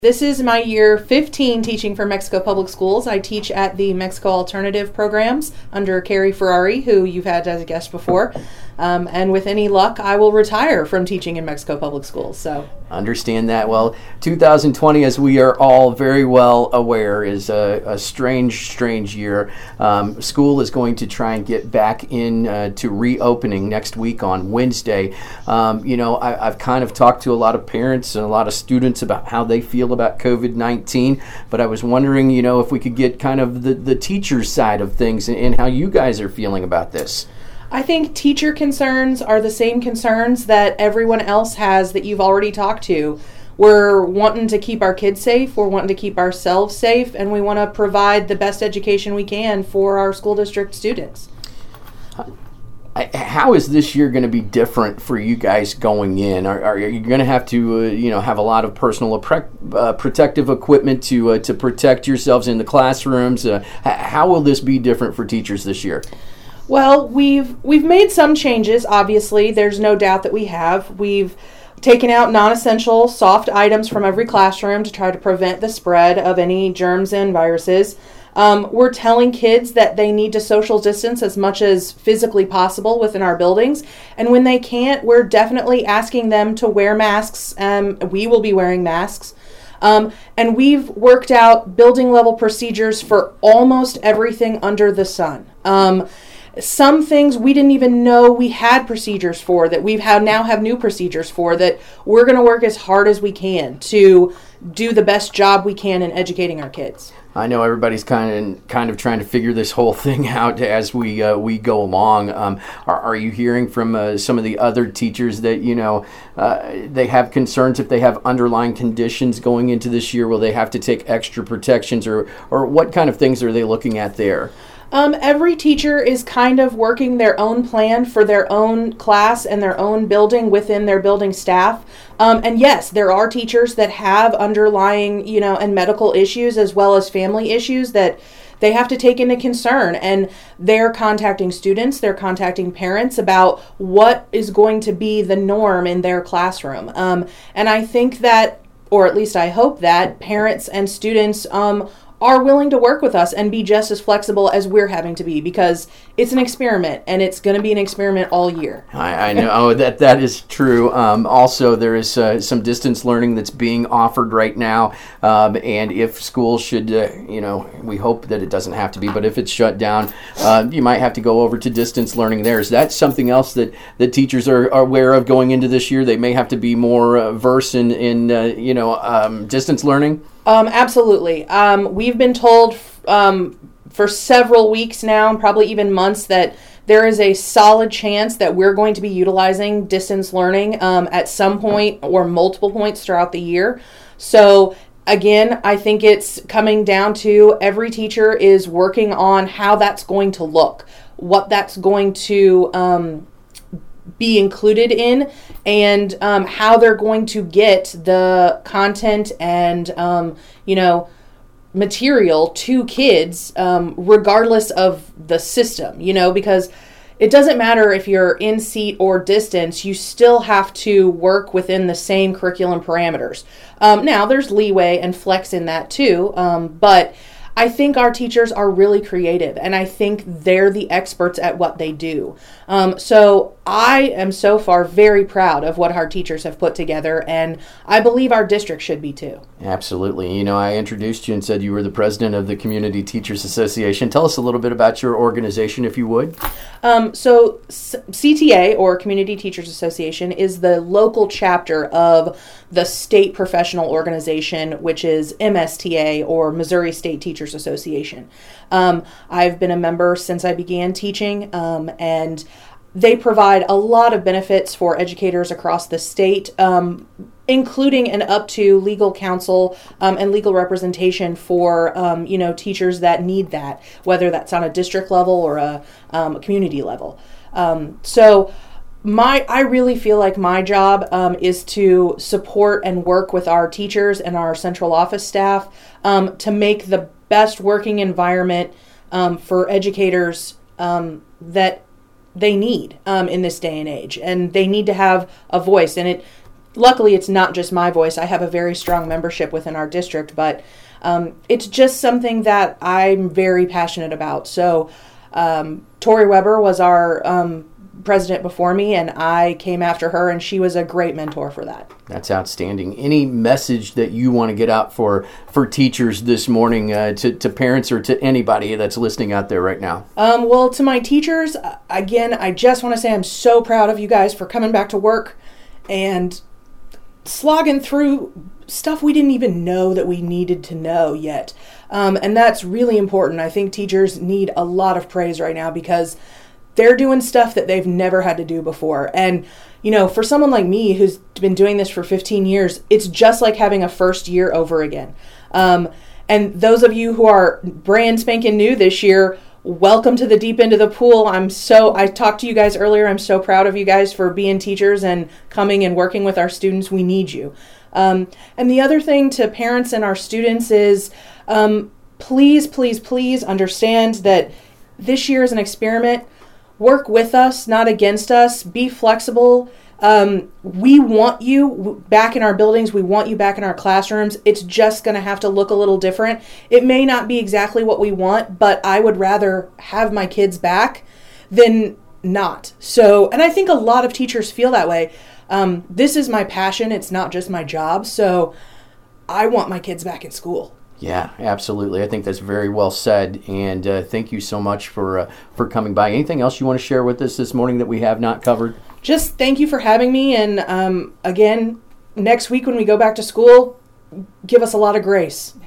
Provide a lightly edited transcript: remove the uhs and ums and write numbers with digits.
This is my year 15 teaching for Mexico Public Schools. I teach at the Mexico Alternative Programs under Carrie Ferrari, who you've had as a guest before. And with any luck, I will retire from teaching in Mexico Public Schools. So understand that. Well, 2020, as we are all very well aware, is a strange year. School is going to try and get back in to reopening next week on Wednesday. I've kind of talked to a lot of parents and a lot of students about how they feel about COVID-19, but I was wondering, if we could get kind of the teacher's side of things and how you guys are feeling about this. I think teacher concerns are the same concerns that everyone else has that you've already talked to. We're wanting to keep our kids safe, we're wanting to keep ourselves safe, and we want to provide the best education we can for our school district students. How is this year going to be different for you guys going in? Are you going to have to, have a lot of personal protective equipment to protect yourselves in the classrooms? How will this be different for teachers this year? Well, we've made some changes. Obviously, there's no doubt that we have. We've taken out non-essential soft items from every classroom to try to prevent the spread of any germs and viruses. We're telling kids that they need to social distance as much as physically possible within our buildings. And when they can't, we're definitely asking them to wear masks. We will be wearing masks. And we've worked out building level procedures for almost everything under the sun. Some things we didn't even know we had procedures for that now have new procedures for that we're going to work as hard as we can to do the best job we can in educating our kids. I know everybody's kind of trying to figure this whole thing out as we go along. Are you hearing from some of the other teachers that they have concerns if they have underlying conditions going into this year? Will they have to take extra protections, or what kind of things are they looking at there? Every teacher is kind of working their own plan for their own class and their own building within their building staff. And yes, there are teachers that have underlying, and medical issues as well as family issues that they have to take into concern. And they're contacting students, they're contacting parents about what is going to be the norm in their classroom. And I think that, or at least I hope that, parents and students are willing to work with us and be just as flexible as we're having to be, because it's an experiment and it's going to be an experiment all year. I know that is true. Also, there is some distance learning that's being offered right now, and if school should, we hope that it doesn't have to be, but if it's shut down, you might have to go over to distance learning there. Is that something else that teachers are aware of going into this year? They may have to be more versed in distance learning? Absolutely. We've been told for several weeks now, probably even months, that there is a solid chance that we're going to be utilizing distance learning at some point or multiple points throughout the year. So again, I think it's coming down to every teacher is working on how that's going to look, what that's going to be included in, and how they're going to get the content and material to kids regardless of the system, because it doesn't matter if you're in seat or distance, you still have to work within the same curriculum parameters. Now there's leeway and flex in that too, but I think our teachers are really creative, and I think they're the experts at what they do. So I am so far very proud of what our teachers have put together, and I believe our district should be too. Absolutely. I introduced you and said you were the president of the Community Teachers Association. Tell us a little bit about your organization, if you would. So CTA, or Community Teachers Association, is the local chapter of the state professional organization, which is MSTA, or Missouri State Teachers Association. I've been a member since I began teaching, and they provide a lot of benefits for educators across the state, including and up to legal counsel and legal representation for teachers that need that, whether that's on a district level or a community level. So I really feel like my job is to support and work with our teachers and our central office staff to make the best working environment for educators that they need in this day and age. And they need to have a voice. And luckily it's not just my voice. I have a very strong membership within our district, but it's just something that I'm very passionate about. So Tori Weber was our president before me, and I came after her, and she was a great mentor for that. That's outstanding. Any message that you want to get out for teachers this morning, to parents or to anybody that's listening out there right now? Well, to my teachers, again, I just want to say I'm so proud of you guys for coming back to work and slogging through stuff we didn't even know that we needed to know yet. And that's really important. I think teachers need a lot of praise right now because they're doing stuff that they've never had to do before. And, for someone like me who's been doing this for 15 years, it's just like having a first year over again. And those of you who are brand spanking new this year, welcome to the deep end of the pool. I talked to you guys earlier. I'm so proud of you guys for being teachers and coming and working with our students. We need you. And the other thing to parents and our students is, please, please, please understand that this year is an experiment. Work with us, not against us. Be flexible. We want you back in our buildings. We want you back in our classrooms. It's just going to have to look a little different. It may not be exactly what we want, but I would rather have my kids back than not. So, and I think a lot of teachers feel that way. This is my passion. It's not just my job. So I want my kids back in school. Yeah, absolutely. I think that's very well said, and thank you so much for coming by. Anything else you want to share with us this morning that we have not covered? Just thank you for having me, and again, next week when we go back to school, give us a lot of grace.